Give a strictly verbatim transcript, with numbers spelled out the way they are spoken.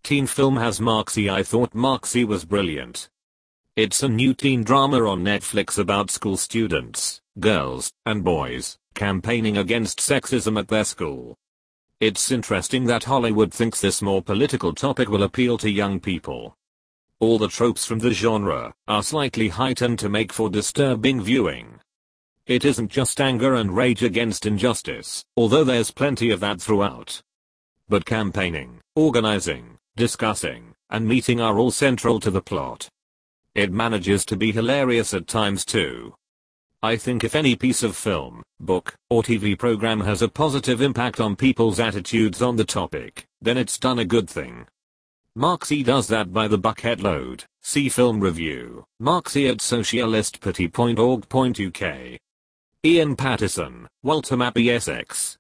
teen film has Marksy. I thought Marksy was brilliant. It's a new teen drama on Netflix about school students, girls, and boys, campaigning against sexism at their school. It's interesting that Hollywood thinks this more political topic will appeal to young people. All the tropes from the genre are slightly heightened to make for disturbing viewing. It isn't just anger and rage against injustice, although there's plenty of that throughout. But campaigning, organizing, discussing, and meeting are all central to the plot. It manages to be hilarious at times too. I think if any piece of film, book, or T V program has a positive impact on people's attitudes on the topic, then it's done a good thing. Marksy does that by the bucket load. See film review, Marksy at socialistparty dot org dot U K. Ian Pattison, Walter Mappy Essex.